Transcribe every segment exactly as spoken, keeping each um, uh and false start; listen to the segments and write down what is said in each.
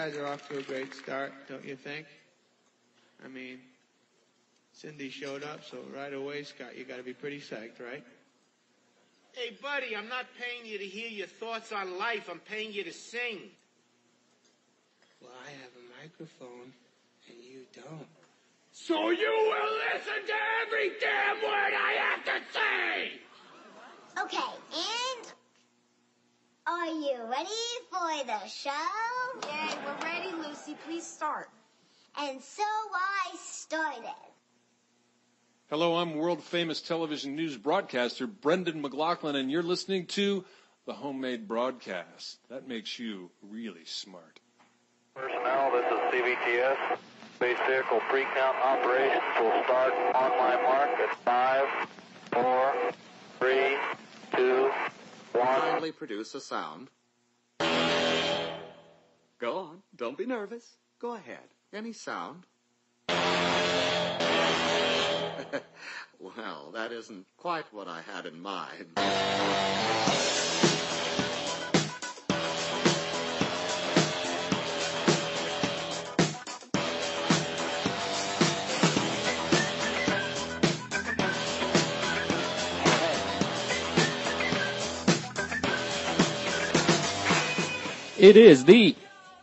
guys are off to a great start, don't you think? I mean, Cindy showed up, so right away, Scott, you got to be pretty psyched, right? Hey, buddy, I'm not paying you to hear your thoughts on life. I'm paying you to sing. Well, I have a microphone, and you don't. So you will listen to every damn word I have to say! Okay, and are you ready for the show? Yay, we're ready, Lucy. Please start. And so I started. Hello, I'm world-famous television news broadcaster Brendan McLaughlin, and you're listening to the Homemade Broadcast. That makes you really smart. Personnel, this is C B T S. Space vehicle pre-count operations will start on my mark at five, four, three, two, one. Kindly produce a sound. Go on. Don't be nervous. Go ahead. Any sound. Well, that isn't quite what I had in mind. It is the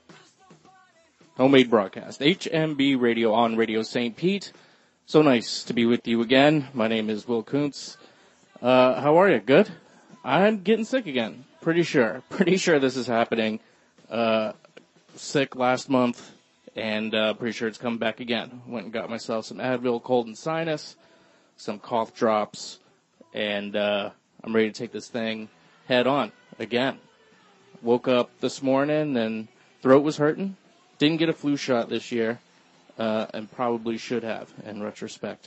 Homemade Broadcast, H M B Radio on Radio Saint Pete. So nice to be with you again. My name is Will Kuntz. Uh, how are you? Good? I'm getting sick again. Pretty sure. Pretty sure this is happening. Uh, sick last month, and uh, pretty sure it's coming back again. Went and got myself some Advil, cold and sinus, some cough drops, and uh, I'm ready to take this thing head on again. Woke up this morning and throat was hurting. Didn't get a flu shot this year. Uh, and probably should have, in retrospect.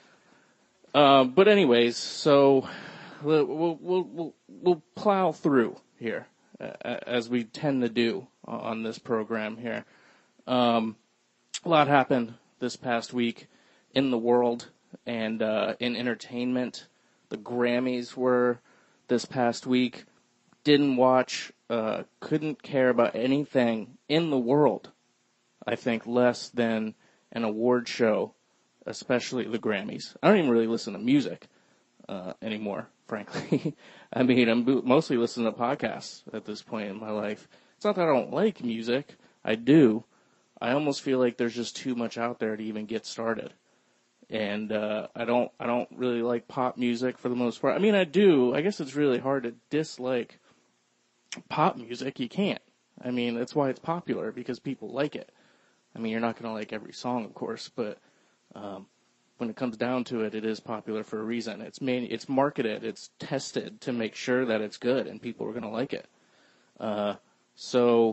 Uh, but anyways, so we'll, we'll, we'll, we'll plow through here, uh, as we tend to do on this program here. Um, a lot happened this past week in the world and uh, in entertainment. The Grammys were this past week. Didn't watch, uh, couldn't care about anything in the world, I think, less than an award show, especially the Grammys. I don't even really listen to music uh, anymore, frankly. I mean, I'm mostly listening to podcasts at this point in my life. It's not that I don't like music. I do. I almost feel like there's just too much out there to even get started. And uh, I don't I don't really like pop music for the most part. I mean, I do. I guess it's really hard to dislike pop music. You can't. I mean, that's why it's popular, because people like it. I mean, you're not going to like every song, of course, but um, when it comes down to it, it is popular for a reason. It's main, it's marketed, it's tested to make sure that it's good and people are going to like it. Uh, so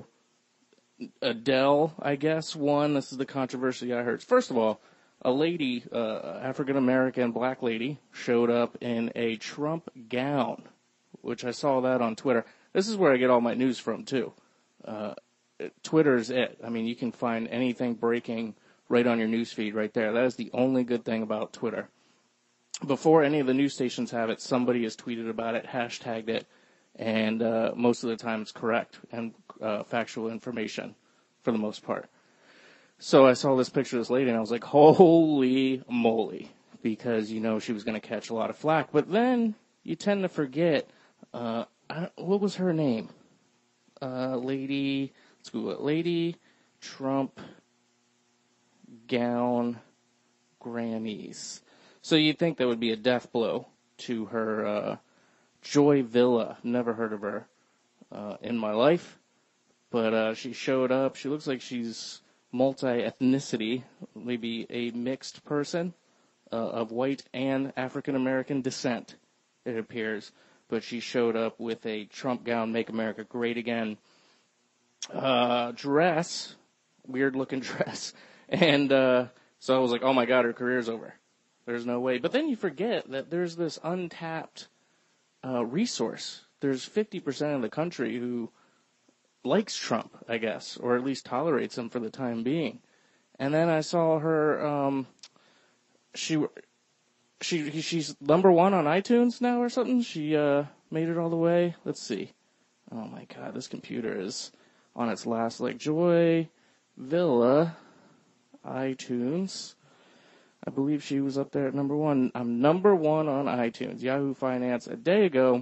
Adele, I guess, won. This is the controversy I heard. First of all, a lady, uh, African-American black lady, showed up in a Trump gown, which I saw that on Twitter. This is where I get all my news from, too. Uh, Twitter's it. I mean, you can find anything breaking right on your newsfeed right there. That is the only good thing about Twitter. Before any of the news stations have it, somebody has tweeted about it, hashtagged it, and uh, most of the time it's correct and uh, factual information for the most part. So I saw this picture of this lady, and I was like, holy moly, because, you know, she was going to catch a lot of flack. But then you tend to forget, uh, I, what was her name? Uh, lady... Let's Google it. Lady Trump gown Grammys. So you'd think that would be a death blow to her. Uh, Joy Villa. Never heard of her uh, in my life. But uh, she showed up. She looks like she's multi-ethnicity, maybe a mixed person uh, of white and African-American descent, it appears. But she showed up with a Trump gown, Make America Great Again, Uh, dress, weird looking dress. And, uh, so I was like, oh my God, her career's over. There's no way. But then you forget that there's this untapped, uh, resource. There's fifty percent of the country who likes Trump, I guess, or at least tolerates him for the time being. And then I saw her, um, she, she, she's number one on iTunes now or something. She, uh, made it all the way. Let's see. Oh my God, this computer is on its last leg. Joy Villa, iTunes. I believe she was up there at number one. I'm number one on iTunes. Yahoo Finance a day ago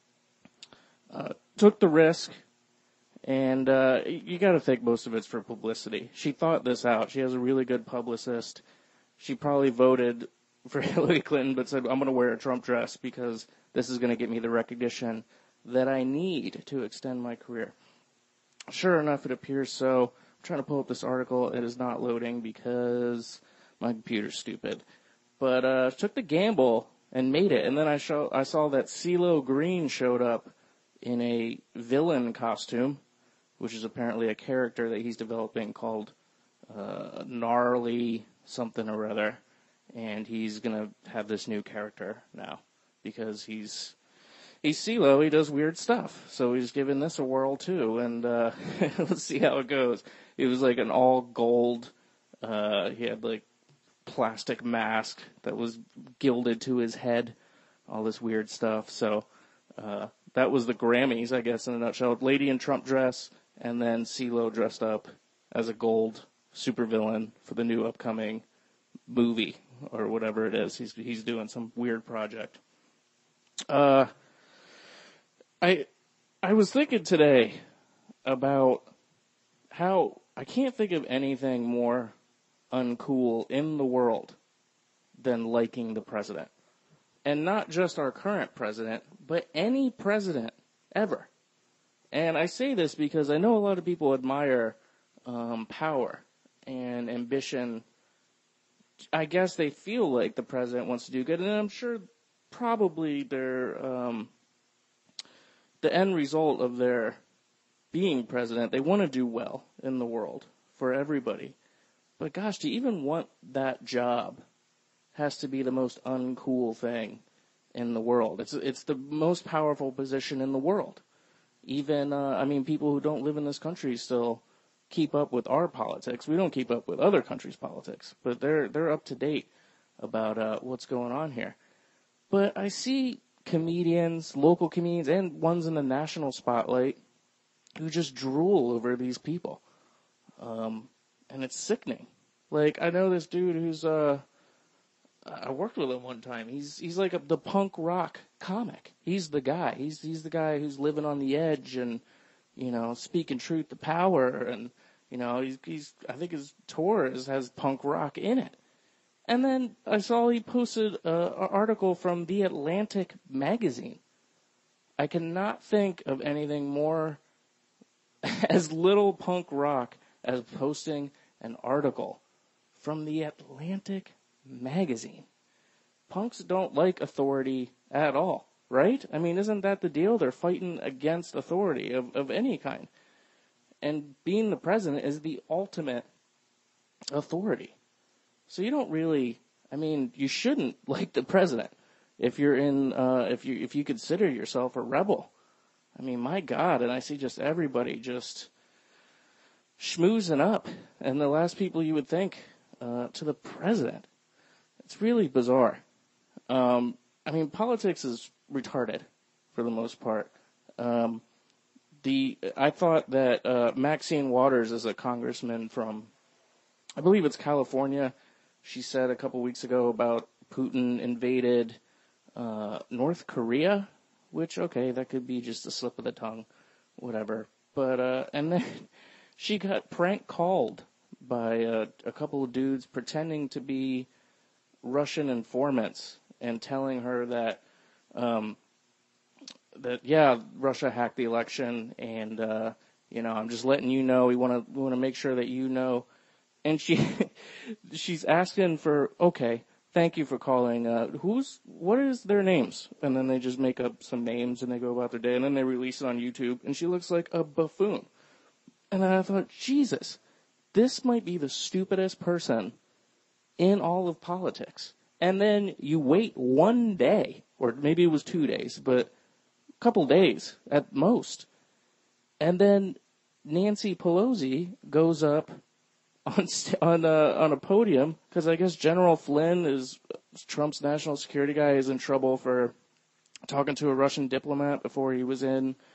uh, took the risk, and uh, you got to think most of it's for publicity. She thought this out. She has a really good publicist. She probably voted for Hillary Clinton, but said, I'm going to wear a Trump dress because this is going to get me the recognition that I need to extend my career. Sure enough, it appears so. I'm trying to pull up this article. It is not loading because my computer's stupid. But uh, took the gamble and made it. And then I, show, I saw that CeeLo Green showed up in a villain costume, which is apparently a character that he's developing called uh, Gnarly something or other. And he's going to have this new character now because he's he's CeeLo. He does weird stuff. So he's giving this a whirl, too. And uh, let's see how it goes. It was like an all gold. Uh, he had like plastic mask that was gilded to his head. All this weird stuff. So uh, that was the Grammys, I guess, in a nutshell. Lady in Trump dress and then CeeLo dressed up as a gold supervillain for the new upcoming movie. Or whatever it is, he's he's doing some weird project. Uh, I I was thinking today about how I can't think of anything more uncool in the world than liking the president, and not just our current president, but any president ever. And I say this because I know a lot of people admire um, power and ambition. I guess they feel like the president wants to do good, and I'm sure probably their um, the end result of their being president, they want to do well in the world for everybody. But gosh, to even want that job has to be the most uncool thing in the world. It's it's the most powerful position in the world. Even uh, I mean, people who don't live in this country still keep up with our politics. We don't keep up with other countries' politics, but they're they're up to date about uh, what's going on here. But I see comedians, local comedians, and ones in the national spotlight who just drool over these people, um, and it's sickening. Like I know this dude who's uh, I worked with him one time. He's he's like a, the punk rock comic. He's the guy. He's he's the guy who's living on the edge and you know speaking truth to power and. You know, he's, he's, I think his tour is, has punk rock in it. And then I saw he posted an article from The Atlantic magazine. I cannot think of anything more as little punk rock as posting an article from The Atlantic magazine. Punks don't like authority at all, right? I mean, isn't that the deal? They're fighting against authority of, of any kind. And being the president is the ultimate authority. So you don't really, I mean, you shouldn't like the president if you're in, uh, if you if you consider yourself a rebel. I mean, my God, and I see just everybody just schmoozing up, and the last people you would think uh, to the president. It's really bizarre. Um, I mean, politics is retarded for the most part. Um, The I thought that uh, Maxine Waters is a congressman from, I believe it's California. She said a couple weeks ago about Putin invaded uh, North Korea, which, okay, that could be just a slip of the tongue, whatever. But uh, and then she got prank called by uh, a couple of dudes pretending to be Russian informants and telling her that. Um, That yeah, Russia hacked the election, and uh, you know, I'm just letting you know. We want to we want to make sure that you know. And she she's asking for okay, thank you for calling. Uh, who's what is their names? And then they just make up some names and they go about their day, and then they release it on YouTube. And she looks like a buffoon. And then I thought, Jesus, this might be the stupidest person in all of politics. And then you wait one day, or maybe it was two days, but. Couple days at most, and then Nancy Pelosi goes up on on a, on a podium because I guess General Flynn is Trump's national security guy is in trouble for talking to a Russian diplomat before he was in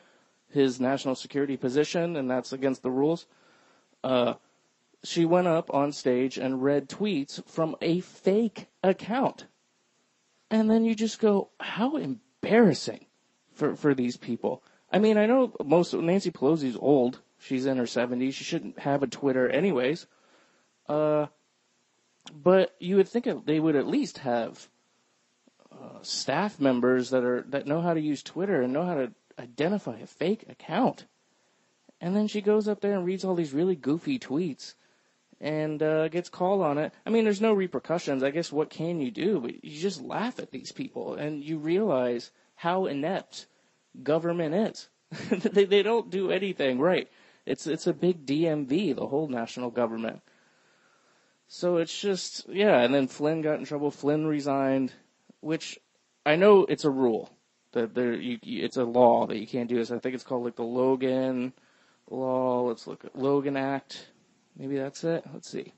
his national security position, and that's against the rules. Uh, she went up on stage and read tweets from a fake account. And then you just go, how embarrassing for, for these people. I mean, I know most Nancy Pelosi's old. She's in her seventies. She shouldn't have a Twitter anyways. Uh, but you would think they would at least have uh, staff members that are that know how to use Twitter and know how to identify a fake account. And then she goes up there and reads all these really goofy tweets and uh, gets called on it. I mean, there's no repercussions. I guess what can you do? But you just laugh at these people, and you realize how inept government is. they, they don't do anything right. It's it's a big D M V, the whole national government. So it's just, yeah, and then Flynn got in trouble. Flynn resigned, which I know it's a rule. that there, you, you, It's a law that you can't do this. I think it's called like the Logan Law. Let's look at Logan Act. Maybe that's it. Let's see.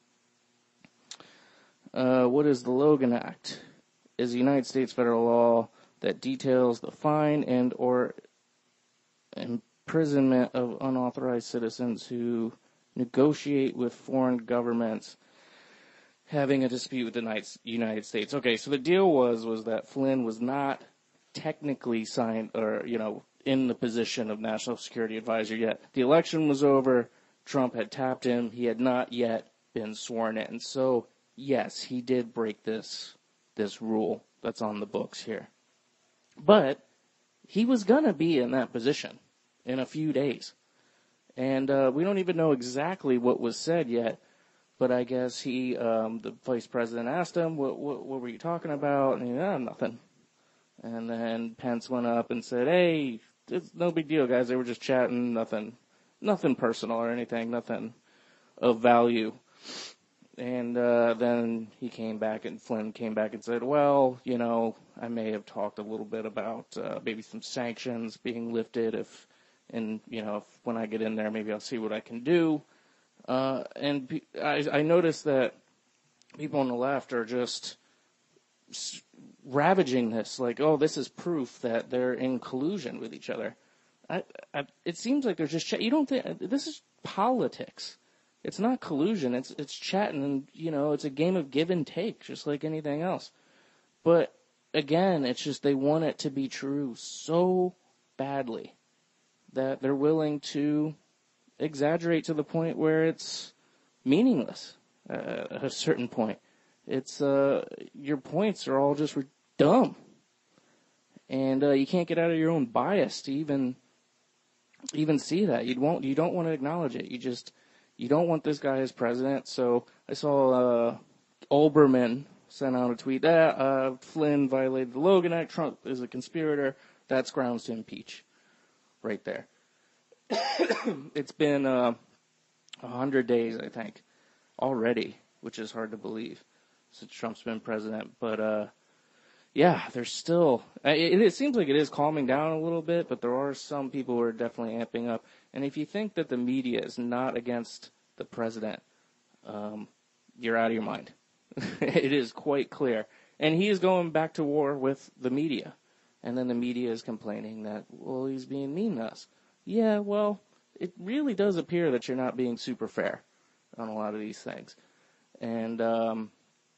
Uh, what is the Logan Act? Is a United States federal law that details the fine and or imprisonment of unauthorized citizens who negotiate with foreign governments having a dispute with the United States. Okay, so the deal was was that Flynn was not technically signed or, you know, in the position of National Security Advisor yet. The election was over. Trump had tapped him. He had not yet been sworn in. So, yes, he did break this this rule that's on the books here. But he was going to be in that position in a few days. And uh, we don't even know exactly what was said yet. But I guess he, um, the vice president asked him, what, what, what were you talking about? And he said, oh, nothing. And then Pence went up and said, hey, it's no big deal, guys. They were just chatting, nothing. Nothing personal or anything, nothing of value. And uh, then he came back, and Flynn came back and said, well, you know, I may have talked a little bit about uh, maybe some sanctions being lifted if, and, you know, if, when I get in there, maybe I'll see what I can do. Uh, and I, I noticed that people on the left are just ravaging this, like, oh, this is proof that they're in collusion with each other. I, I, it seems like they're just ch- you don't think this is politics. It's not collusion. It's it's chatting, and you know it's a game of give and take, just like anything else. But again, it's just they want it to be true so badly that they're willing to exaggerate to the point where it's meaningless. Uh, at a certain point, it's uh, your points are all just dumb, and uh, you can't get out of your own bias to even. even see that. You'd won't, you don't want to acknowledge it. You just, you don't want this guy as president. So I saw, uh, Olbermann sent out a tweet that, uh, Flynn violated the Logan Act. Trump is a conspirator. That's grounds to impeach. Right there. It's been, uh, a hundred days, I think, already, which is hard to believe since Trump's been president. But, uh, yeah, there's still, it, it seems like it is calming down a little bit, but there are some people who are definitely amping up. And if you think that the media is not against the president, um, you're out of your mind. It is quite clear. And he is going back to war with the media. And then the media is complaining that, well, he's being mean to us. Yeah, well, it really does appear that you're not being super fair on a lot of these things. And, um,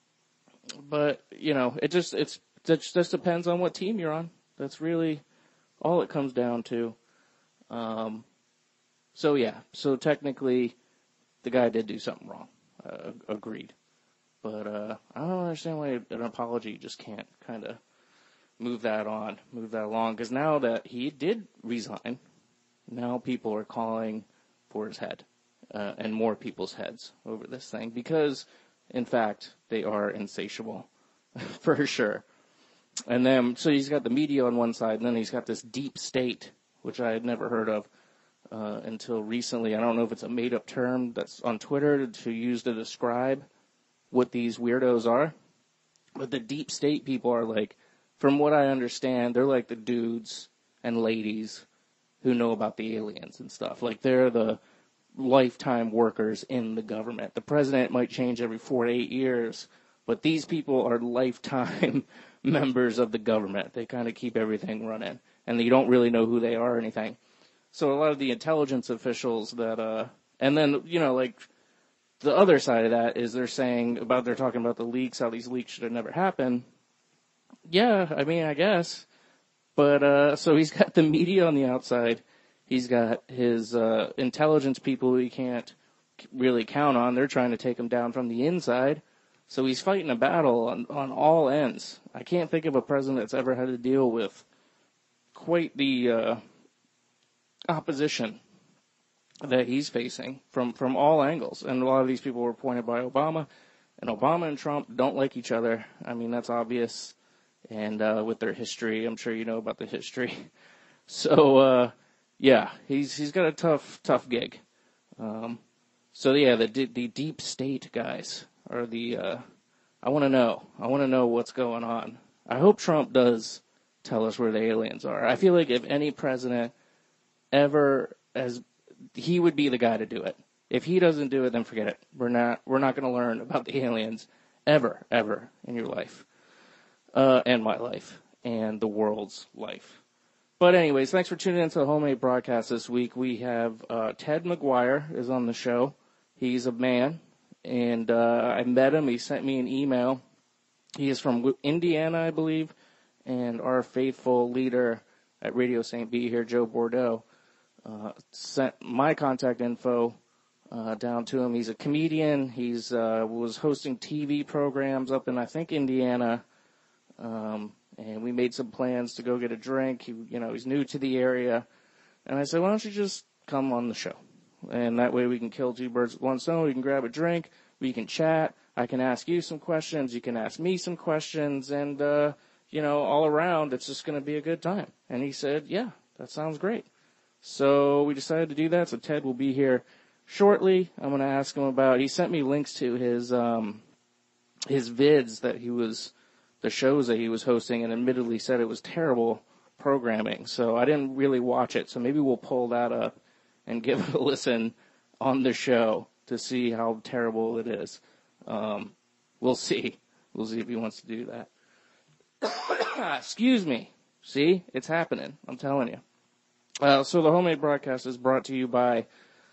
but, you know, it just, it's, It just depends on what team you're on. That's really all it comes down to. Um, so, yeah. So, technically, the guy did do something wrong. Uh, agreed. But uh, I don't understand why an apology just can't kind of move that on, move that along. Because now that he did resign, now people are calling for his head uh, and more people's heads over this thing. Because, in fact, they are insatiable, for sure. And then, so he's got the media on one side, and then he's got this deep state, which I had never heard of uh, until recently. I don't know if it's a made-up term that's on Twitter to use to describe what these weirdos are. But the deep state people are like, from what I understand, they're like the dudes and ladies who know about the aliens and stuff. Like, they're the lifetime workers in the government. The president might change every four to eight years, but these people are lifetime members of the government. They kind of keep everything running, and you don't really know who they are or anything. So a lot of the intelligence officials that, uh, and then, you know, like, the other side of that is they're saying about, they're talking about the leaks, how these leaks should have never happened. Yeah, I mean, I guess. But, uh, so he's got the media on the outside. He's got his, uh, intelligence people who he can't really count on. They're trying to take him down from the inside. So he's fighting a battle on, on all ends. I can't think of a president that's ever had to deal with quite the uh, opposition that he's facing from, from all angles. And a lot of these people were appointed by Obama. And Obama and Trump don't like each other. I mean, that's obvious. And uh, with their history, I'm sure you know about the history. So, uh, yeah, he's he's got a tough, tough gig. Um, so, yeah, the the deep state guys. Or the, uh, I want to know. I want to know what's going on. I hope Trump does tell us where the aliens are. I feel like if any president ever, as he would be the guy to do it. If he doesn't do it, then forget it. We're not, we're not going to learn about the aliens ever, ever in your life. Uh, and my life. And the world's life. But anyways, thanks for tuning into the Homemade Broadcast this week. We have, uh, Ted McGuire is on the show. He's a man. And uh, I met him. He sent me an email. He is from Indiana, I believe. And our faithful leader at Radio Saint B here, Joe Bordeaux, uh, sent my contact info uh, down to him. He's a comedian. He's uh, was hosting T V programs up in, I think, Indiana. Um, and we made some plans to go get a drink. He, you know, he's new to the area. And I said, why don't you just come on the show? And that way we can kill two birds with one stone. We can grab a drink. We can chat. I can ask you some questions. You can ask me some questions. And, uh, you know, all around, it's just going to be a good time. And he said, yeah, that sounds great. So we decided to do that. So Ted will be here shortly. I'm going to ask him about, he sent me links to his, um, his vids that he was, the shows that he was hosting, and admittedly said it was terrible programming. So I didn't really watch it. So maybe we'll pull that up and give it a listen on the show to see how terrible it is. Um, we'll see. We'll see if he wants to do that. Excuse me. See? It's happening. I'm telling you. Uh, so the Homemade Broadcast is brought to you by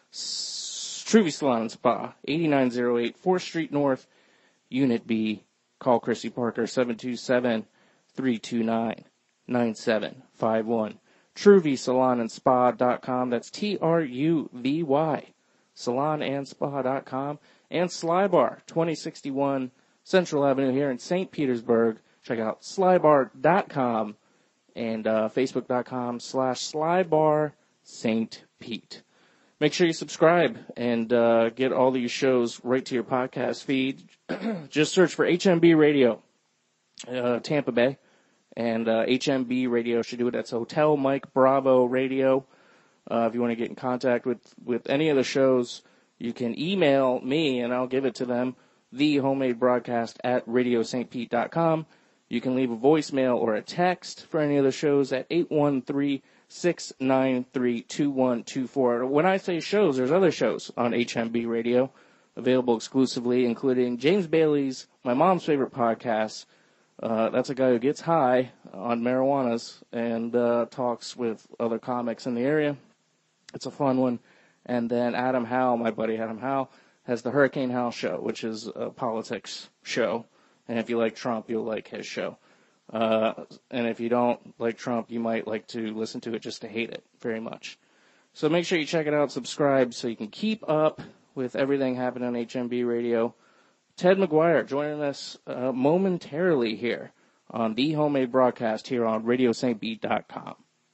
S- Truvy Salon and Spa, eighty-nine oh eight fourth Street North, Unit B. Call Chrissy Parker, seven two seven, three two nine, nine seven five one. Truvy Salon and Spa dot com. That's T R U V Y. Salon and Spa dot com. And Slybar, twenty sixty-one Central Avenue here in Saint Petersburg. Check out Slybar dot com and uh, Facebook dot com slash Slybar Saint Pete. Make sure you subscribe and uh, get all these shows right to your podcast feed. Just search for H M B Radio, uh, Tampa Bay. And uh, H M B Radio should do it. That's Hotel Mike Bravo Radio. Uh, if you want to get in contact with, with any of the shows, you can email me and I'll give it to them, the homemade broadcast at radio st pete dot com. You can leave a voicemail or a text for any of the shows at eight one three, six nine three, two one two four. When I say shows, there's other shows on H M B Radio available exclusively, including James Bailey's My Mom's Favorite Podcast. Uh, that's a guy who gets high on marijuanas and uh, talks with other comics in the area. It's a fun one. And then Adam Howe, my buddy Adam Howe, has the Hurricane Howe Show, which is a politics show. And if you like Trump, you'll like his show. Uh, and if you don't like Trump, you might like to listen to it just to hate it very much. So make sure you check it out, subscribe, so you can keep up with everything happening on H M B Radio. Ted McGuire joining us uh, momentarily here on the Homemade Broadcast here on radio st pete dot com.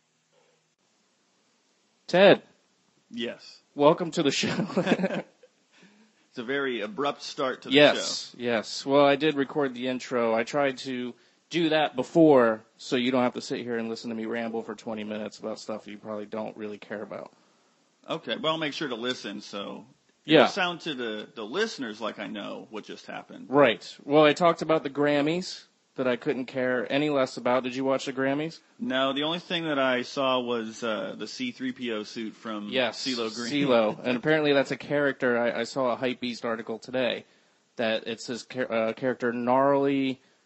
Ted. Yes. Welcome to the show. It's a very abrupt start to the yes, show. Yes, yes. Well, I did record the intro. I tried to do that before so you don't have to sit here and listen to me ramble for twenty minutes about stuff you probably don't really care about. Okay, well, I'll make sure to listen so yeah. it'll sound to the, the listeners like I know what just happened. Right. Well, I talked about the Grammys that I couldn't care any less about. Did you watch the Grammys? No, the only thing that I saw was uh, the C three P O suit from yes, CeeLo Green. CeeLo. And apparently that's a character. I, I saw a Hypebeast article today that it's his char- uh, character, Gnarly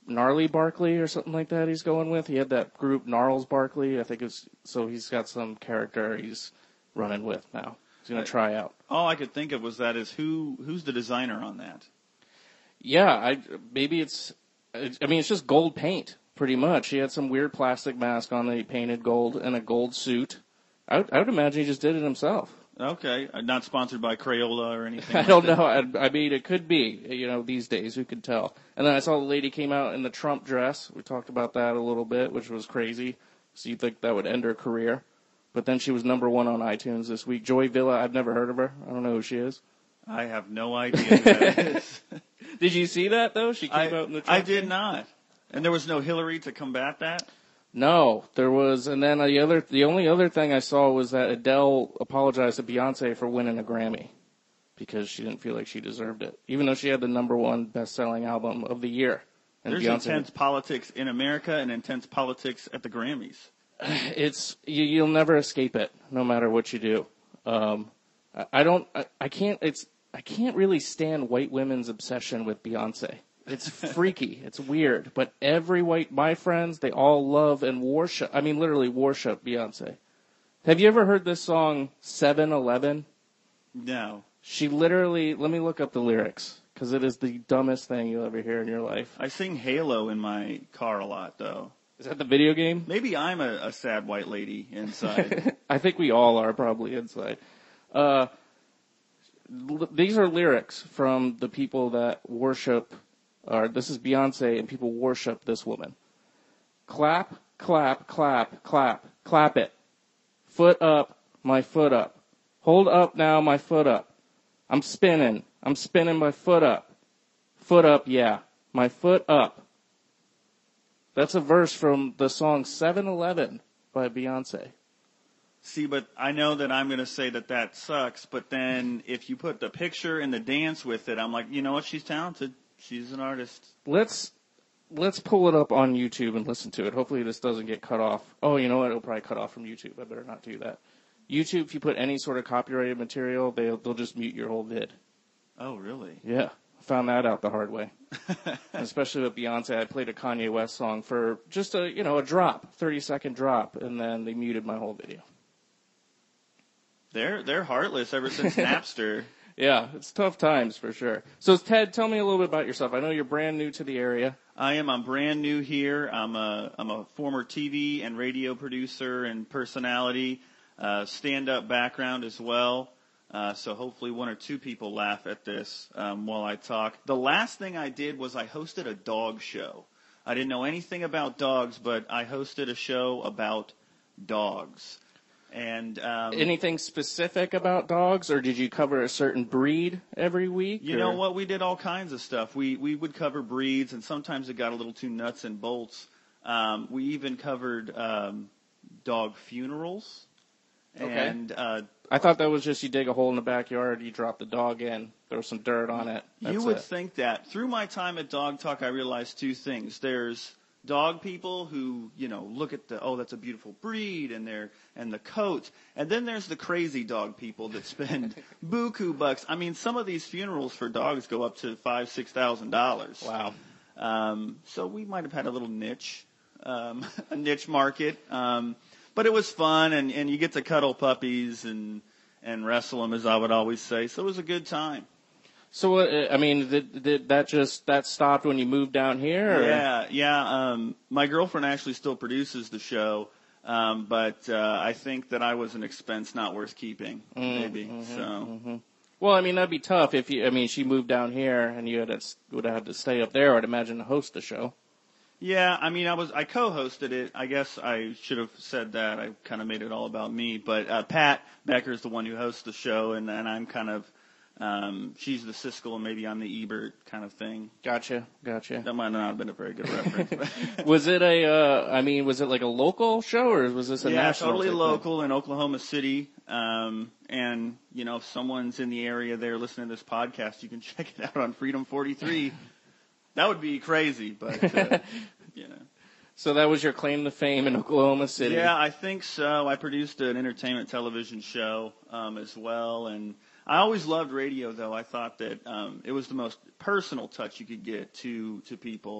Gnarly Barkley or something like that he's going with. He had that group Gnarls Barkley, I think it's, so he's got some character he's running with now. He's going to try out. All I could think of was that is who who's the designer on that? Yeah, I, maybe it's, I mean, it's just gold paint, pretty much. He had some weird plastic mask on that he painted gold and a gold suit. I would, I would imagine he just did it himself. Okay, not sponsored by Crayola or anything. I like don't that. know. I, I mean, it could be, you know, these days, who could tell? And then I saw the lady came out in the Trump dress. We talked about that a little bit, which was crazy. So you'd think that would end her career. But then she was number one on iTunes this week. Joy Villa, I've never heard of her. I don't know who she is. I have no idea who that is. Did you see that, though? She came I, out in the Trump I did thing? not. And there was no Hillary to combat that? No, there was, and then the other, the only other thing I saw was that Adele apologized to Beyonce for winning a Grammy because she didn't feel like she deserved it, even though she had the number one best-selling album of the year. And There's Beyonce, intense politics in America and intense politics at the Grammys. It's you, you'll never escape it, no matter what you do. Um, I, I don't, I, I can't. It's I can't really stand white women's obsession with Beyonce. It's freaky. It's weird. But every white, my friends, they all love and worship, I mean, literally worship Beyonce. Have you ever heard this song, seven eleven? No. She literally, let me look up the lyrics, because it is the dumbest thing you'll ever hear in your life. I sing Halo in my car a lot, though. Is that the video game? Maybe I'm a, a sad white lady inside. I think we all are probably inside. Uh, l- these are lyrics from the people that worship. Or this is Beyonce, and people worship this woman. Clap, clap, clap, clap, clap it. Foot up, my foot up. Hold up now, my foot up. I'm spinning, I'm spinning my foot up. Foot up, yeah, my foot up. That's a verse from the song seven eleven by Beyonce. See, but I know that I'm going to say that that sucks, but then if you put the picture and the dance with it, I'm like, you know what, she's talented. She's an artist. Let's let's pull it up on YouTube and listen to it. Hopefully this doesn't get cut off. Oh, you know what? It'll probably cut off from YouTube. I better not do that. YouTube, if you put any sort of copyrighted material, they'll they'll just mute your whole vid. Oh, really? Yeah, I found that out the hard way. Especially with Beyonce, I played a Kanye West song for just a you know a drop, thirty second drop, and then they muted my whole video. They're they're heartless ever since Napster. Yeah, it's tough times for sure. So Ted, tell me a little bit about yourself. I know you're brand new to the area. I am. I'm brand new here. I'm a I'm a former T V and radio producer and personality, uh, stand-up background as well. Uh, so hopefully one or two people laugh at this um, while I talk. The last thing I did was I hosted a dog show. I didn't know anything about dogs, but I hosted a show about dogs. And um, anything specific about dogs, or did you cover a certain breed every week? You or? know what? We did all kinds of stuff. We we would cover breeds, and sometimes it got a little too nuts and bolts. Um, we even covered um, dog funerals. Okay. And uh, I thought that was just you dig a hole in the backyard, you drop the dog in, throw some dirt on it. That's you would it. think that. Through my time at Dog Talk, I realized two things. There's dog people who, you know, look at the, oh, that's a beautiful breed, and their and the coat. And then there's the crazy dog people that spend buku bucks. I mean, some of these funerals for dogs go up to five, six thousand dollars. Wow. Um, so we might have had a little niche, um, a niche market. Um, but it was fun, and, and you get to cuddle puppies and and wrestle them, as I would always say. So it was a good time. So, uh, I mean, did, did that just, that stopped when you moved down here? Or? Yeah, yeah. Um, my girlfriend actually still produces the show, um, but uh, I think that I was an expense not worth keeping, Mm, maybe. mm-hmm, so. Mm-hmm. Well, I mean, that'd be tough if you, I mean, she moved down here and you had to, would have had to stay up there, I'd imagine, to host the show. Yeah, I mean, I was I co-hosted it. I guess I should have said that. I kind of made it all about me. But uh, Pat Becker is the one who hosts the show, and, and I'm kind of um, she's the Siskel, and maybe I'm the Ebert kind of thing. Gotcha, gotcha. That might not have been a very good reference. Was it a? Uh, I mean, was it like a local show, or was this a yeah, national? totally type local thing? in Oklahoma City. Um, and you know, if someone's in the area there listening to this podcast, you can check it out on Freedom forty-three. That would be crazy, but, uh, you know. So that was your claim to fame in Oklahoma City? Yeah, I think so. I produced an entertainment television show um, as well. And I always loved radio, though. I thought that um, it was the most personal touch you could get to, to people.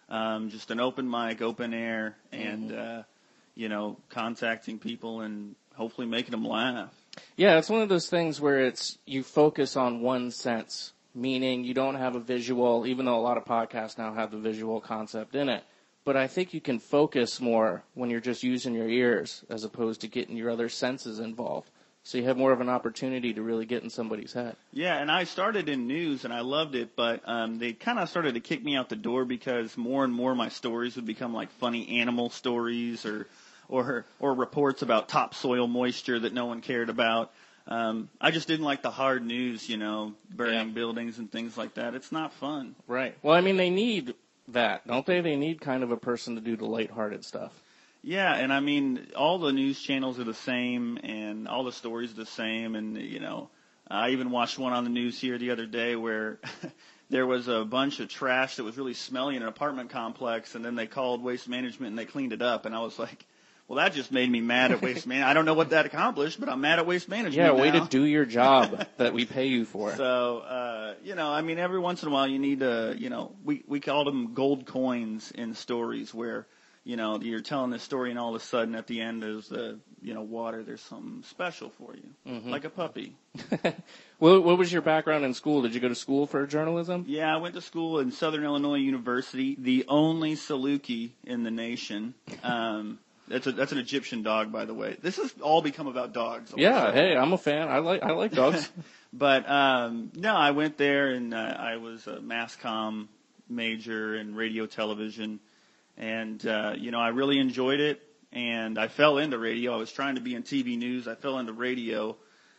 um, just an open mic, open air, and uh, you know, contacting people and hopefully making them laugh. Yeah, it's one of those things where it's you focus on one sense, meaning you don't have a visual, even though a lot of podcasts now have the visual concept in it. But I think you can focus more when you're just using your ears as opposed to getting your other senses involved. So you have more of an opportunity to really get in somebody's head. Yeah, and I started in news, and I loved it, but um, they kind of started to kick me out the door because more and more my stories would become like funny animal stories or or or reports about topsoil moisture that no one cared about. Um, I just didn't like the hard news, you know, burning Yeah. buildings and things like that. It's not fun. Right. Well, I mean, they need that, don't they? They need kind of a person to do the lighthearted stuff. Yeah, and I mean, all the news channels are the same, and all the stories are the same, and, you know, I even watched one on the news here the other day where there was a bunch of trash that was really smelly in an apartment complex, and then they called Waste Management and they cleaned it up, and I was like, well, that just made me mad at Waste Management. I don't know what that accomplished, but I'm mad at Waste Management Yeah, way now. to do your job that we pay you for. So, uh, you know, I mean, every once in a while you need to, you know, we, we called them gold coins in stories where, you know, you're telling this story and all of a sudden at the end is the, you know, water, there's something special for you, Mm-hmm. like a puppy. What, what was your background in school? Did you go to school for journalism? Yeah, I went to school in Southern Illinois University, the only Saluki in the nation. Um, that's a, that's an Egyptian dog, by the way. This has all become about dogs. all of a Yeah, sudden. hey, I'm a fan. I like I like dogs. But um, no, I went there and uh, I was a mass comm major in radio television, and uh, you know I really enjoyed it. And I fell into radio. I was trying to be in T V news. I fell into radio,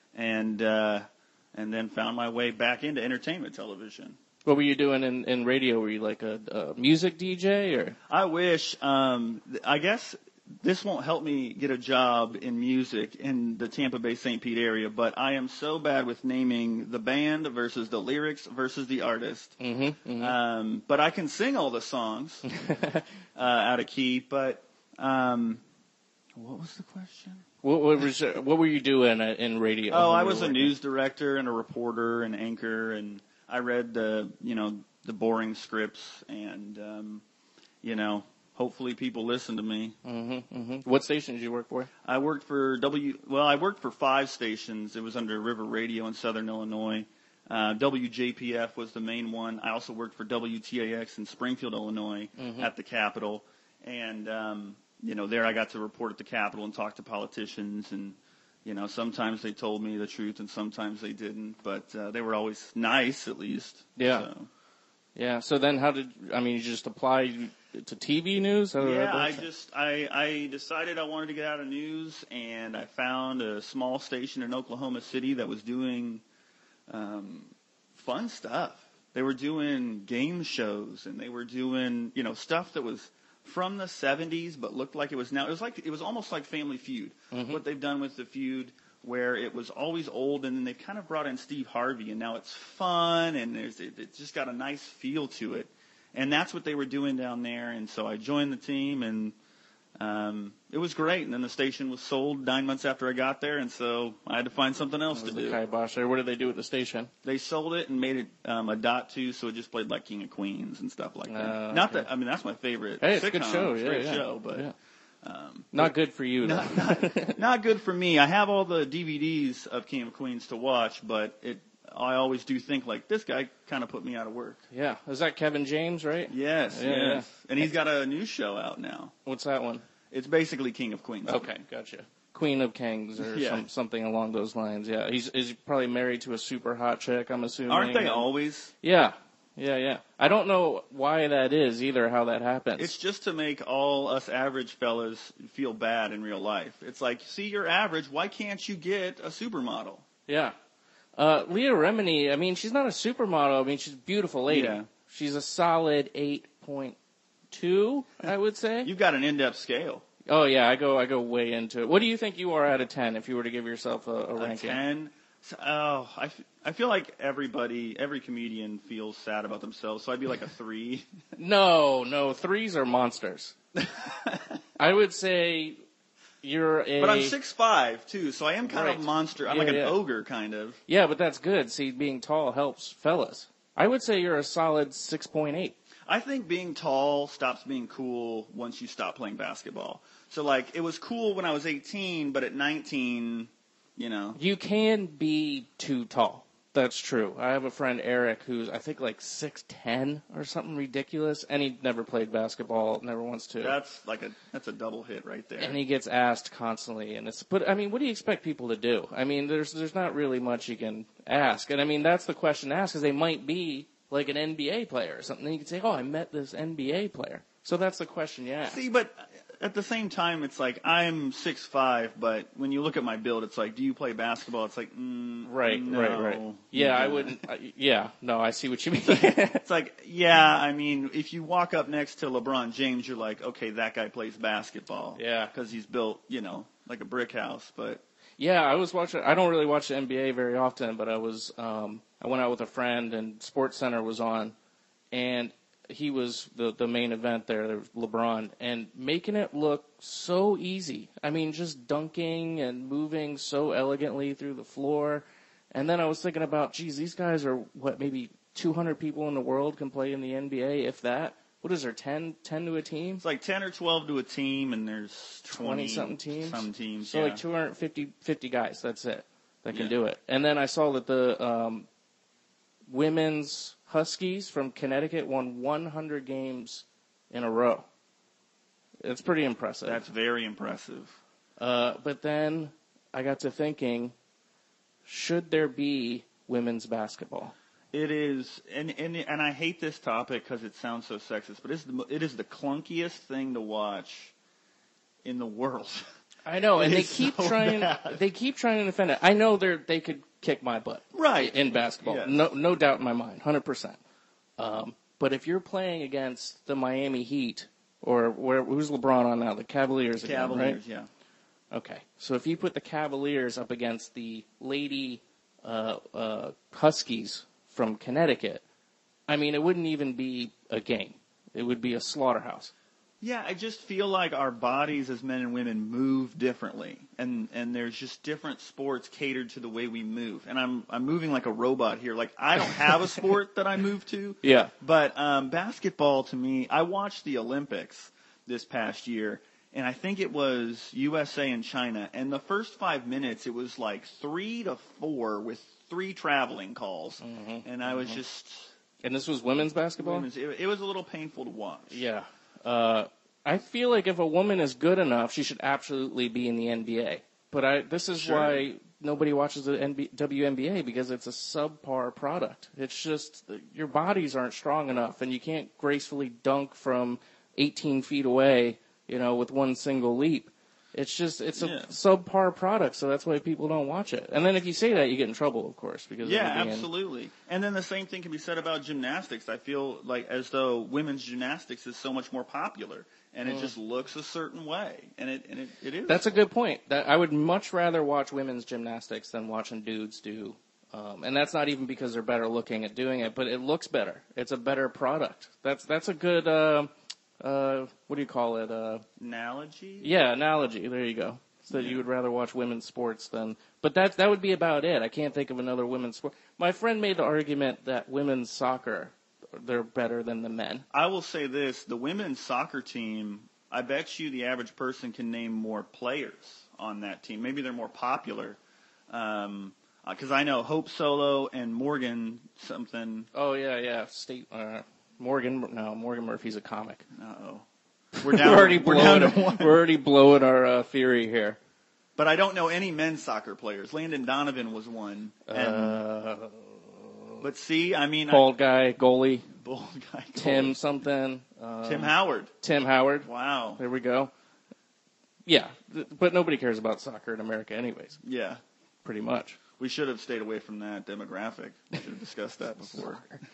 and uh, and then found my way back into entertainment television. What were you doing in, in radio? Were you like a, a music D J or? I wish. Um, I guess this won't help me get a job in music in the Tampa Bay Saint Pete area, but I am so bad with naming the band versus the lyrics versus the artist. Mm-hmm, mm-hmm. Um, but I can sing all the songs uh, out of key. But um, what was the question? What, what was what were you doing in radio? Oh, when I you was were a working? news director and a reporter and anchor, and I read the you know the boring scripts, and um, you know. Hopefully people listen to me. Mm-hmm, mm-hmm. What station did you work for? I worked for W. Well, I worked for five stations. It was under River Radio in Southern Illinois. Uh, W J P F was the main one. I also worked for W T A X in Springfield, Illinois, Mm-hmm. at the Capitol. And um, you know, there I got to report at the Capitol and talk to politicians. And you know, sometimes they told me the truth, and sometimes they didn't. But uh, they were always nice, at least. Yeah. So. Yeah. So then, how did I mean? You just apply to T V news? How did Yeah, that I work? just I, I decided I wanted to get out of news, and I found a small station in Oklahoma City that was doing um, fun stuff. They were doing game shows, and they were doing you know stuff that was from the seventies, but looked like it was now. It was like it was almost like Family Feud. Mm-hmm. What they've done with the Feud, where it was always old, and then they've kind of brought in Steve Harvey, and now it's fun, and there's it, it's just got a nice feel to it. And that's what they were doing down there. And so I joined the team, and um, it was great. And then the station was sold nine months after I got there, and so I had to find something else That was to the do. kibosh there. What did they do at the station? They sold it and made it um, a dot two, so it just played like King of Queens and stuff like that. Uh, Not okay. that I mean that's my favorite. Hey, it's sitcom. a good show. It's a Yeah, great yeah. show, but Yeah. um, Not good for you. not, though. not, not good for me. I have all the D V Ds of King of Queens to watch, but it. I always do think like this guy kind of put me out of work. Yeah. Is that Kevin James, right? Yes, Yeah, yes. And he's got a new show out now. What's that one? It's basically King of Queens. Okay, gotcha. Queen of Kings or Yeah. some, something along those lines. Yeah. He's is probably married to a super hot chick, I'm assuming. Aren't they And- always? Yeah. Yeah, yeah. I don't know why that is either, how that happens. It's just to make all us average fellas feel bad in real life. It's like, see, you're average. Why can't you get a supermodel? Yeah. Uh, Leah Remini, I mean, she's not a supermodel. I mean, she's a beautiful lady. Yeah. She's a solid eight point two, I would say. You've got an in-depth scale. Oh, yeah, I go I go way into it. What do you think you are out of ten if you were to give yourself a, a A ranking? ten. Oh, I, f- I feel like everybody, every comedian feels sad about themselves, so I'd be like a three. No, no, threes are monsters. I would say you're a... But I'm six five too, so I am kind Right. of a monster. I'm Yeah, like an yeah. ogre, kind of. Yeah, but that's good. See, being tall helps fellas. I would say you're a solid six point eight. I think being tall stops being cool once you stop playing basketball. So, like, it was cool when I was eighteen, but at nineteen, you know. You can be too tall. That's true. I have a friend, Eric, who's, I think, like six ten or something ridiculous, and he never played basketball, never wants to. That's like a that's a double hit right there. And he gets asked constantly, and it's, but, I mean, what do you expect people to do? I mean, there's there's not really much you can ask. And, I mean, that's the question to ask, because they might be like an N B A player or something. And you can say, oh, I met this N B A player. So that's the question you ask. See, but at the same time, it's like I'm six five, but when you look at my build, it's like, do you play basketball? It's like, mm, right, no. right, right. Yeah, yeah. I wouldn't. Uh, yeah, no, I see what you mean. It's like, yeah, I mean, if you walk up next to LeBron James, you're like, okay, that guy plays basketball. Yeah, because he's built, you know, like a brick house. But yeah, I was watching. I don't really watch the N B A very often, but I was. Um, I went out with a friend, and Sports Center was on, and he was the the main event there. There was LeBron, and making it look so easy. I mean, just dunking and moving so elegantly through the floor. And then I was thinking about, geez, these guys are what, maybe two hundred people in the world can play in the N B A, if that. What is there, ten, ten to a team? It's like ten or twelve to a team, and there's twenty, twenty something teams. Some teams, so yeah. like two hundred fifty, fifty guys. That's it that can Yeah. do it. And then I saw that the um, women's Huskies from Connecticut won one hundred games in a row. It's pretty impressive. That's very impressive. Uh, but then I got to thinking, should there be women's basketball? It is, and and and I hate this topic because it sounds so sexist, but it's the, it is the clunkiest thing to watch in the world. I know, and they It's keep so trying. bad. They keep trying to defend it. I know they they could kick my butt, Right. in basketball. Yes. No, no doubt in my mind, hundred percent. Um, but if you're playing against the Miami Heat or where who's LeBron on now? The Cavaliers, again, Cavaliers, right? yeah. Okay, so if you put the Cavaliers up against the Lady uh, uh, Huskies from Connecticut, I mean, it wouldn't even be a game. It would be a slaughterhouse. Yeah, I just feel like our bodies as men and women move differently, and and there's just different sports catered to the way we move. And I'm I'm moving like a robot here. Like I don't have a sport that I move to. Yeah. But um, basketball to me, I watched the Olympics this past year, and I think it was U S A and China. And the first five minutes, it was like three to four with three traveling calls, Mm-hmm. and I was Mhm. just. And this was women's basketball? Women's, it, it was a little painful to watch. Yeah. Uh, I feel like if a woman is good enough, she should absolutely be in the N B A. But I, this is Sure. why nobody watches the N B A, W N B A, because it's a subpar product. It's just your bodies aren't strong enough, and you can't gracefully dunk from eighteen feet away, you know, with one single leap. It's just, it's a Yeah. subpar product, so that's why people don't watch it. And then if you say that, you get in trouble, of course. Because Yeah, of it being- absolutely. And then the same thing can be said about gymnastics. I feel like as though women's gymnastics is so much more popular, and it Mm. just looks a certain way, and it and it, it is. That's a good point. That I would much rather watch women's gymnastics than watching dudes do. Um, and that's not even because they're better looking at doing it, but it looks better. It's a better product. That's that's a good, uh, uh, what do you call it? Uh, analogy. yeah, analogy. There you go. So Yeah. you would rather watch women's sports than, but that that would be about it. I can't think of another women's sport. My friend made the argument that women's soccer, they're better than the men. I will say this: the women's soccer team. I bet you the average person can name more players on that team. Maybe they're more popular. Um, because I know Hope Solo and Morgan something. Oh yeah, yeah. State uh, Morgan. No, Morgan Murphy's a comic. Uh oh. We're, We're down. already we're blowing. down to one. We're already blowing our uh, theory here. But I don't know any men's soccer players. Landon Donovan was one. And, Uh, but see, I mean, bald guy, goalie, I, bald guy, Tim goalie. something. Um, Tim Howard. Tim Howard. Wow. There we go. Yeah, th- but nobody cares about soccer in America, anyways. Yeah. Pretty much. We should have stayed away from that demographic. We should have discussed that before.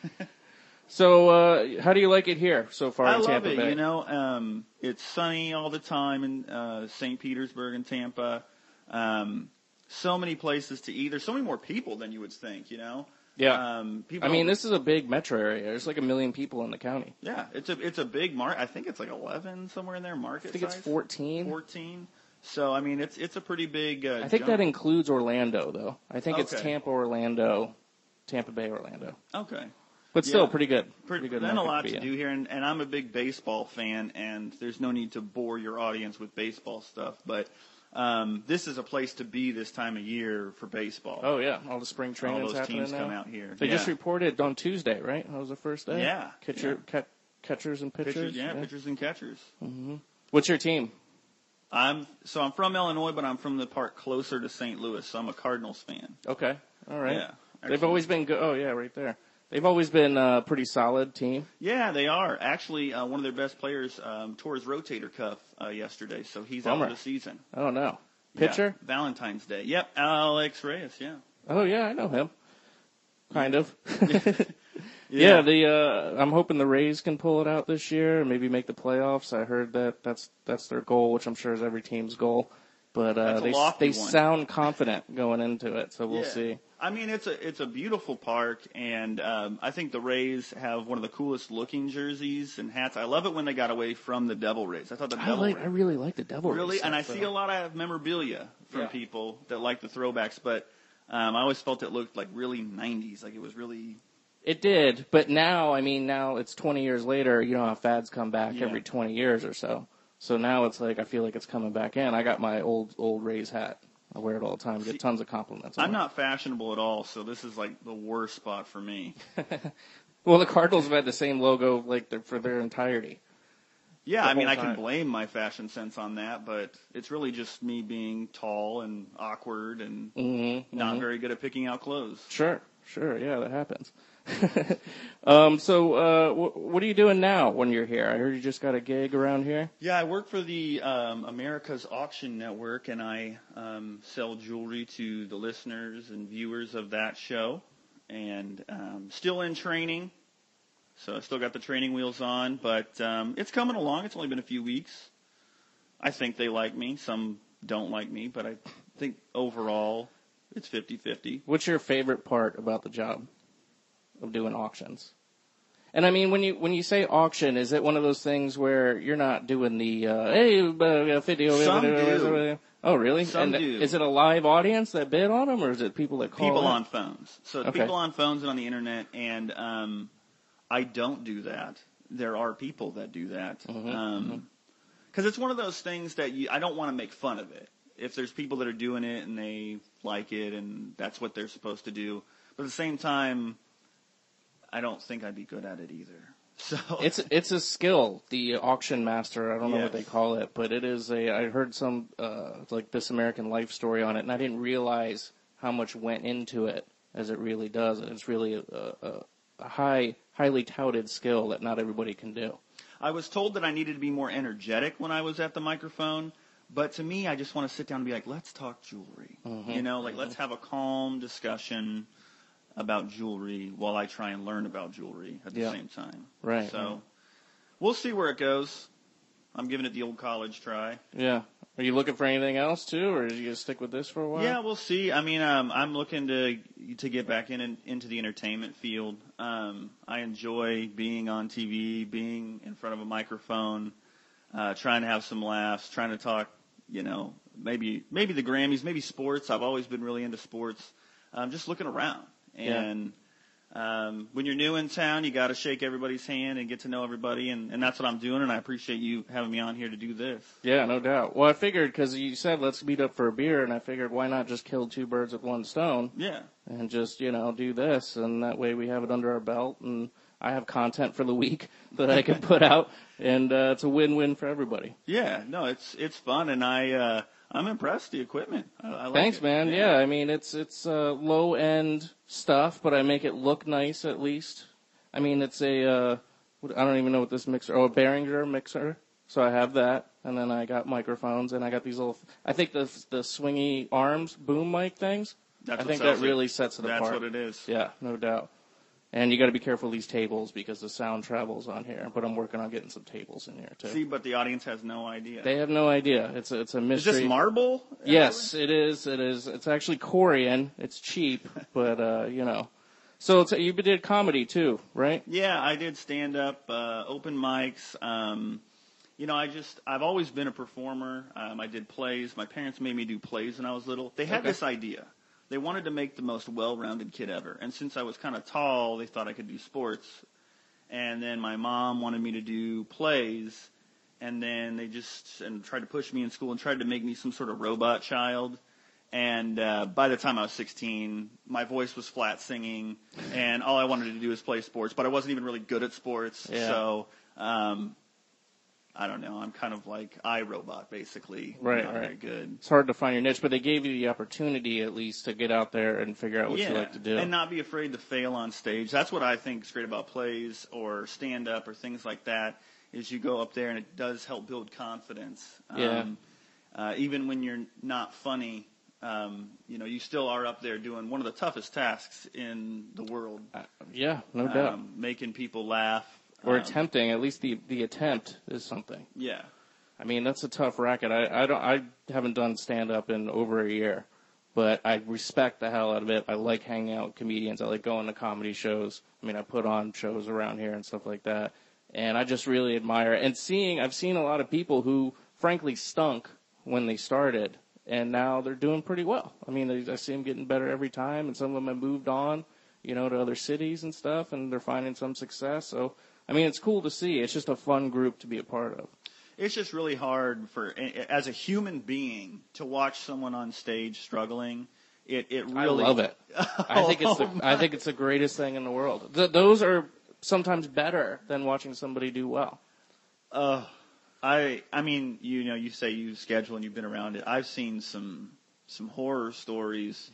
So, uh, how do you like it here so far I in love Tampa it. Bay? You know, um, it's sunny all the time in uh, Saint Petersburg and Tampa. Um, so many places to eat. There's so many more people than you would think. You know. Yeah. Um, people I mean, don't- this is a big metro area. There's like a million people in the county. Yeah, it's a it's a big market. I think it's like eleven somewhere in there. Market. I think it's size. fourteen. Fourteen. So I mean, it's it's a pretty big. Uh, I think jump. that includes Orlando, though. I think it's Okay. Tampa, Orlando, Tampa Bay, Orlando. Okay. but still Yeah. pretty good. Pretty, Pretty good. then a market lot be to in. do here, and, and I'm a big baseball fan, and there's no need to bore your audience with baseball stuff, but um, this is a place to be this time of year for baseball. Oh yeah, all the spring training's All those happening teams now. come out here. They yeah. just reported on Tuesday, right? That was the first day. Yeah, Catcher, ca- catchers and pitchers. pitchers, yeah, pitchers and catchers. hmm What's your team? I'm so I'm from Illinois, but I'm from the part closer to Saint Louis, so I'm a Cardinals fan. Okay, all right. Yeah, They've actually. always been good. Oh yeah, right there. They've always been a pretty solid team. Yeah, they are. Actually, uh, one of their best players um, tore his rotator cuff uh, yesterday, so he's Bummer. out for the season. Oh no, pitcher. Yeah, Valentine's Day. Yep, Alex Reyes. Yeah. Oh yeah, I know him. Kind of. yeah. the uh, I'm hoping the Rays can pull it out this year and maybe make the playoffs. I heard that that's that's their goal, which I'm sure is every team's goal. But uh, That's a they lofty they one. sound confident going into it, so we'll Yeah. see. I mean, it's a it's a beautiful park, and um, I think the Rays have one of the coolest looking jerseys and hats. I love it when they got away from the Devil Rays. I thought the I Devil like Rays I really like the Devil Rays really, and I stuff, see though. a lot of memorabilia from Yeah. people that like the throwbacks, but um, I always felt it looked like really nineties, like it was really. It did, but now, I mean, now it's twenty years later. You know how fads come back Yeah. every twenty years or so. So now it's like I feel like it's coming back in. I got my old old Rays hat. I wear it all the time. Get See, tons of compliments. on I'm it. not fashionable at all, so this is like the worst spot for me. Well, the Cardinals have had the same logo like the, for their entirety. Yeah, The I mean, whole I can time. blame my fashion sense on that, but it's really just me being tall and awkward and Mm-hmm, not mm-hmm. very good at picking out clothes. Sure, sure, yeah, that happens. um, so, uh, wh- what are you doing now when you're here? I heard you just got a gig around here. Yeah, I work for the um, America's Auction Network, and I um, sell jewelry to the listeners and viewers of that show. And um, still in training, so I still got the training wheels on, but um, it's coming along. It's only been a few weeks. I think they like me. Some don't like me, but I think overall it's fifty-fifty. What's your favorite part about the job of doing auctions? And I mean, when you when you say auction, is it one of those things where you're not doing the uh, hey uh, video? Some do. Oh, really? Some and do. Is it a live audience that bid on them, or is it people that call? People in? on phones. So it's Okay. people on phones and on the internet, and um, I don't do that. There are people that do that. Mhm, Um, because it's one of those things that you, I don't want to make fun of it. If there's people that are doing it and they like it and that's what they're supposed to do, but at the same time, I don't think I'd be good at it either. So It's it's a skill, the auction master. I don't know what Yes. they call it, but it is a. I heard some uh, like This American Life story on it, and I didn't realize how much went into it as it really does. And it's really a, a, a high, highly touted skill that not everybody can do. I was told that I needed to be more energetic when I was at the microphone, but to me, I just want to sit down and be like, let's talk jewelry. Mhm, You know, like let's have a calm discussion about jewelry while I try and learn about jewelry at the Yeah. same time. Right. So we'll see where it goes. I'm giving it the old college try. Yeah. Are you looking for anything else too, or are you gonna stick with this for a while? Yeah, we'll see. I mean, um, I'm looking to to get back in, in into the entertainment field. Um, I enjoy being on T V, being in front of a microphone, uh, trying to have some laughs, trying to talk. You know, maybe maybe the Grammys, maybe sports. I've always been really into sports. Um, just looking around, and um, when you're new in town, you got to shake everybody's hand and get to know everybody, and, and that's what I'm doing. And I appreciate you having me on here to do this. Yeah, no doubt. Well, I figured because you said let's meet up for a beer, and I figured why not just kill two birds with one stone Yeah. and just you know do this, and that way we have it under our belt, and I have content for the week that I can put out, and uh, it's a win-win for everybody. Yeah, no, it's it's fun, and I uh, I'm impressed the equipment. I, I like Thanks, it. man. Yeah. I mean it's it's uh, low end stuff, but I make it look nice at least. I mean it's a uh, what- I don't even know what this mixer. Oh, a Behringer mixer. So I have that, and then I got microphones, and I got these little. I think the the swingy arms boom mic things. That's I what think sells that it. really sets it That's apart. what it is. Yeah, no doubt. And you got to be careful of these tables because the sound travels on here. But I'm working on getting some tables in here too. See, but the audience has no idea. They have no idea. It's a, it's a is mystery. this marble? Yes, it is. It is. It's actually Corian. It's cheap, but uh, you know. So it's, you did comedy too, right? Yeah, I did stand up, uh, open mics. Um, you know, I just I've always been a performer. Um, I did plays. My parents made me do plays when I was little. They had Okay. this idea. they wanted to make the most well-rounded kid ever. And since I was kind of tall, they thought I could do sports. And then my mom wanted me to do plays. And then they just and tried to push me in school and tried to make me some sort of robot child. And uh, by the time I was sixteen, my voice was flat singing, and all I wanted to do was play sports. But I wasn't even really good at sports, Yeah. so um, I don't know. I'm kind of like iRobot, basically. Right, Not right. very good. It's hard to find your niche, but they gave you the opportunity at least to get out there and figure out what yeah, you like to do. and not be afraid to fail on stage. That's what I think is great about plays or stand-up or things like that. Is you go up there and it does help build confidence. Yeah. Um, uh, even when you're not funny. Um, you know, you still are up there doing one of the toughest tasks in the world. Uh, yeah, no doubt. Um, making people laugh. Or um, attempting, at least the, the attempt is something. Yeah. I mean, that's a tough racket. I, I don't, I haven't done stand-up in over a year, but I respect the hell out of it. I like hanging out with comedians. I like going to comedy shows. I mean, I put on shows around here and stuff like that. And I just really admire it. And seeing, I've seen a lot of people who, frankly, stunk when they started. And now they're doing pretty well. I mean, they, I see them getting better every time, and some of them have moved on, you know, to other cities and stuff, and they're finding some success. So, I mean, it's cool to see. It's just a fun group to be a part of. It's just really hard for, as a human being, to watch someone on stage struggling. It, it really. I love it. I think it's the, I think it's the greatest thing in the world. Th- those are sometimes better than watching somebody do well. Uh, I I mean, you know, you say you schedule and you've been around it. I've seen some some horror stories,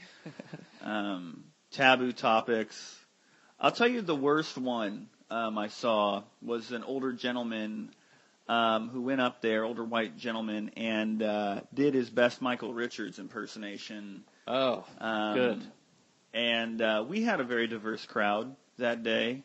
um, taboo topics. I'll tell you the worst one um, I saw was an older gentleman um, who went up there, older white gentleman, and uh, did his best Michael Richards impersonation. Oh, Um, good. And uh, we had a very diverse crowd that day.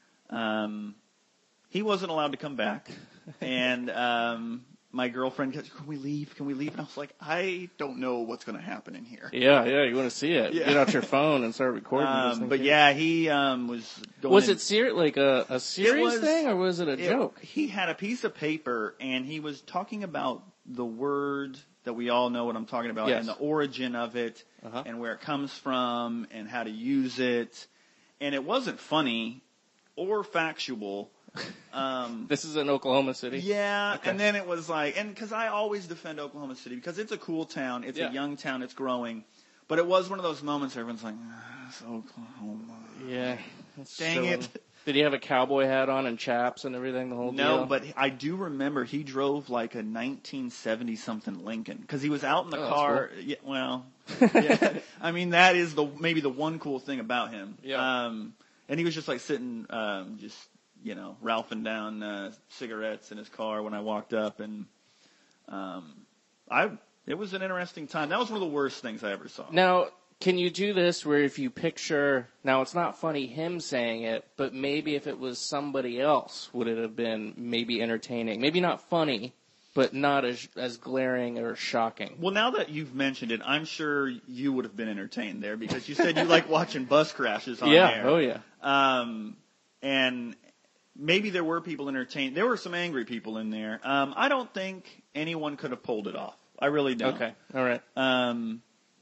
Um, he wasn't allowed to come back. And um, my girlfriend goes, can we leave? Can we leave? And I was like, I don't know what's going to happen in here. Yeah, yeah, you want to see it. Yeah. Get out your phone and start recording. this Um, thing but too. yeah, he um, was going Was in- it ser- like a, a serious was- thing, or was it a it- joke? He had a piece of paper, and he was talking about the word that we all know what I'm talking about, Yes. and the origin of it, Uh-huh. and where it comes from, and how to use it. And it wasn't funny or factual. Um, This is in Oklahoma City? yeah, Okay. and then it was like, and because I always defend Oklahoma City because it's a cool town, it's Yeah. a young town, it's growing, but it was one of those moments where everyone's like, ah, it's Oklahoma. Yeah. That's Dang so- it. Did he have a cowboy hat on and chaps and everything, the whole No, deal? but I do remember he drove like a nineteen seventy something Lincoln because he was out in the Oh, that's car. Yeah, well, yeah, I mean that is the maybe the one cool thing about him. Yeah. Um, and he was just like sitting, um, just you know, ralphing down uh, cigarettes in his car when I walked up, and um, I it was an interesting time. That was one of the worst things I ever saw. Now, can you do this where if you picture, now it's not funny him saying it, but maybe if it was somebody else, would it have been maybe entertaining? Maybe not funny, but not as as glaring or shocking. Well, now that you've mentioned it, I'm sure you would have been entertained there because you said you like watching bus crashes on Yeah, air. oh yeah. Um, and maybe there were people entertained. There were some angry people in there. Um, I don't think anyone could have pulled it off. I really don't. Okay, all right. Um,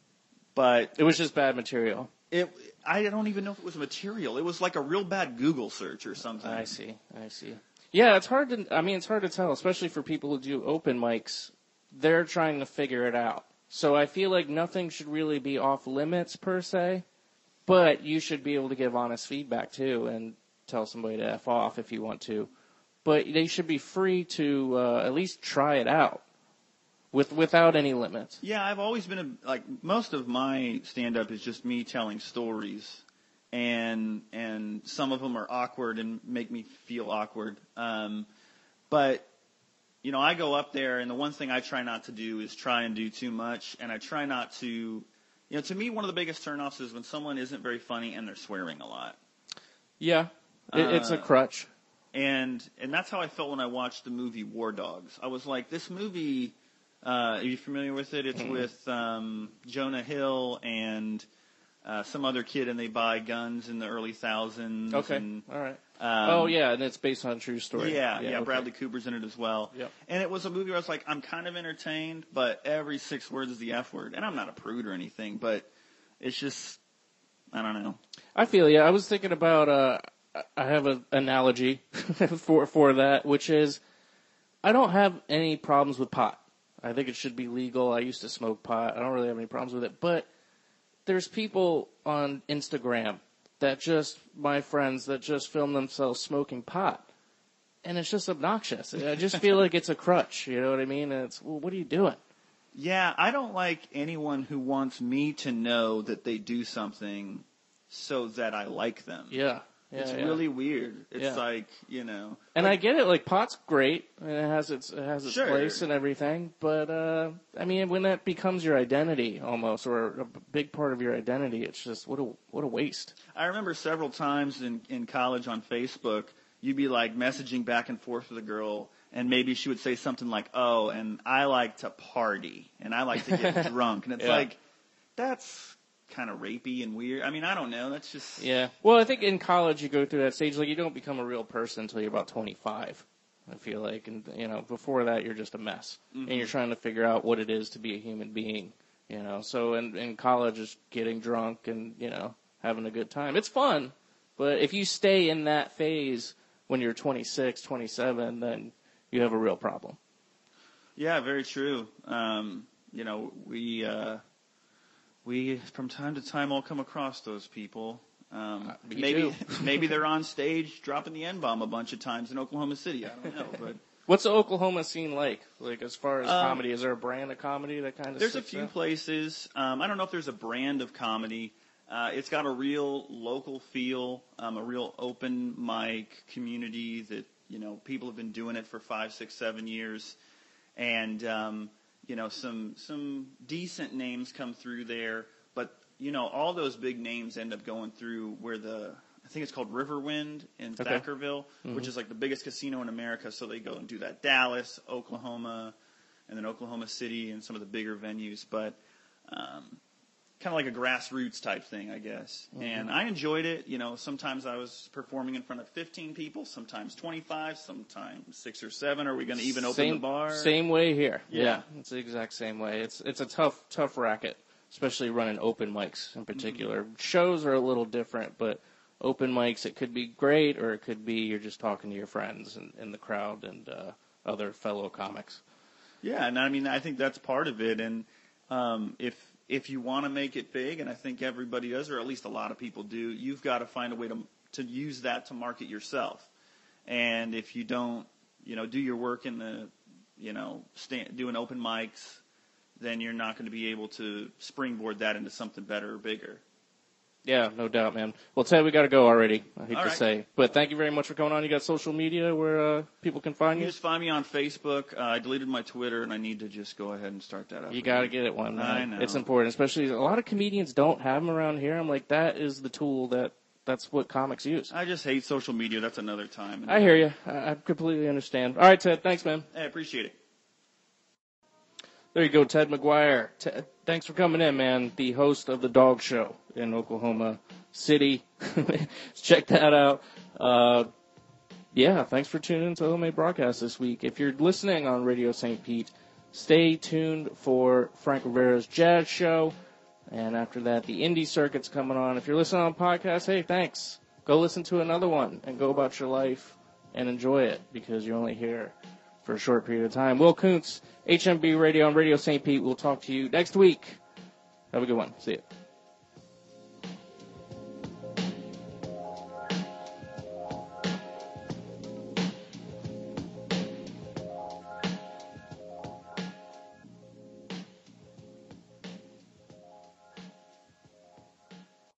but It was just bad material. it, I don't even know if it was material. It was like a real bad Google search or something. I see, I see. Yeah, it's hard to, I mean, it's hard to tell, especially for people who do open mics. They're trying to figure it out. So I feel like nothing should really be off limits per se, but you should be able to give honest feedback too and tell somebody to F off if you want to. But they should be free to uh, at least try it out with without any limits. Yeah, I've always been a, like most of my stand-up is just me telling stories, and and some of them are awkward and make me feel awkward. Um, but you know, I go up there, and the one thing I try not to do is try and do too much, and I try not to. You know, to me, one of the biggest turnoffs is when someone isn't very funny and they're swearing a lot. Yeah, it, it's a Uh, crutch. And and that's how I felt when I watched the movie War Dogs. I was like, this movie. Uh, are you familiar with it? It's with um, Jonah Hill and uh, some other kid, and they buy guns in the early thousands. Okay, And, all right. um, oh, yeah, and it's based on a true story. Yeah, yeah. okay. Bradley Cooper's in it as well. Yep. And it was a movie where I was like, I'm kind of entertained, but every six words is the F word. And I'm not a prude or anything, but it's just, I don't know. I feel you. I was thinking about, uh, I have an analogy for, for that, which is I don't have any problems with pot. I think it should be legal. I used to smoke pot. I don't really have any problems with it. But there's people on Instagram that just, my friends, that just film themselves smoking pot. And it's just obnoxious. I just feel like it's a crutch. You know what I mean? And it's, well, what are you doing? Yeah, I don't like anyone who wants me to know that they do something so that I like them. Yeah. Yeah, it's yeah. really weird. It's yeah. like, you know. And like, I get it, like pot's great and it has its it has its sure. place and everything, but uh I mean when that becomes your identity almost, or a big part of your identity, it's just what a what a waste. I remember several times in, in college on Facebook, you'd be like messaging back and forth with a girl, and maybe she would say something like, "Oh, and I like to party and I like to get drunk." And it's yeah. like, that's kind of rapey and weird. I mean, I don't know. That's just... Yeah. Well, I think in college you go through that stage, like you don't become a real person until you're about twenty-five, I feel like. And, you know, before that you're just a mess. Mm-hmm. And you're trying to figure out what it is to be a human being, you know. So in, in college is getting drunk and, you know, having a good time. It's fun. But if you stay in that phase when you're twenty-six, twenty-seven, then you have a real problem. Yeah, very true. Um, you know, we... Uh, We, from time to time, all come across those people. Um, uh, maybe maybe they're on stage dropping the N-bomb a bunch of times in Oklahoma City. I don't know. But what's the Oklahoma scene like? Like as far as um, comedy, is there a brand of comedy that kind of There's a sticks few out? places. Um, I don't know if there's a brand of comedy. Uh, it's got a real local feel, um, a real open mic community that, you know, people have been doing it for five, six, seven years. And... Um, You know, some some decent names come through there, but, you know, all those big names end up going through where the, I think it's called Riverwind in okay. Thackerville, mm-hmm. which is like the biggest casino in America, so they go and do that. Dallas, Oklahoma, and then Oklahoma City and some of the bigger venues, but um, kind of like a grassroots type thing, I guess. Mm-hmm. And I enjoyed it. You know, sometimes I was performing in front of fifteen people, sometimes twenty-five, sometimes six or seven. Are we going to even open same, the bar? Same way here. Yeah. yeah, it's the exact same way. It's it's a tough tough racket, especially running open mics in particular. Mm-hmm. Shows are a little different, but open mics, it could be great, or it could be you're just talking to your friends and in the crowd and uh, other fellow comics. Yeah, and I mean, I think that's part of it. And um, if if you want to make it big, and I think everybody does, or at least a lot of people do, you've got to find a way to to use that to market yourself. And if you don't, you know, do your work in the, you know, stand, doing open mics, then you're not going to be able to springboard that into something better or bigger. Yeah, no doubt, man. Well, Ted, we got to go already, I hate All to right. say. But thank you very much for coming on. You got social media where uh, people can find You you? just find me on Facebook. Uh, I deleted my Twitter, and I need to just go ahead and start that up. You got to get it one, man. I know. It's important, especially a lot of comedians don't have them around here. I'm like, that is the tool that, that's what comics use. I just hate social media. That's another time. I hear you. I, I completely understand. All right, Ted, thanks, man. I appreciate it. There you go, Ted McGuire. Ted, thanks for coming in, man. The host of The Dog Show in Oklahoma City. Check that out. Uh, yeah, thanks for tuning in to Homemade Broadcast this week. If you're listening on Radio Saint Pete, stay tuned for Frank Rivera's Jazz Show. And after that, the Indie Circuit's coming on. If you're listening on podcast, hey, thanks. Go listen to another one and go about your life and enjoy it because you're only here for a short period of time. Will Kuntz, H M B Radio on Radio Saint Pete. We'll talk to you next week. Have a good one. See you.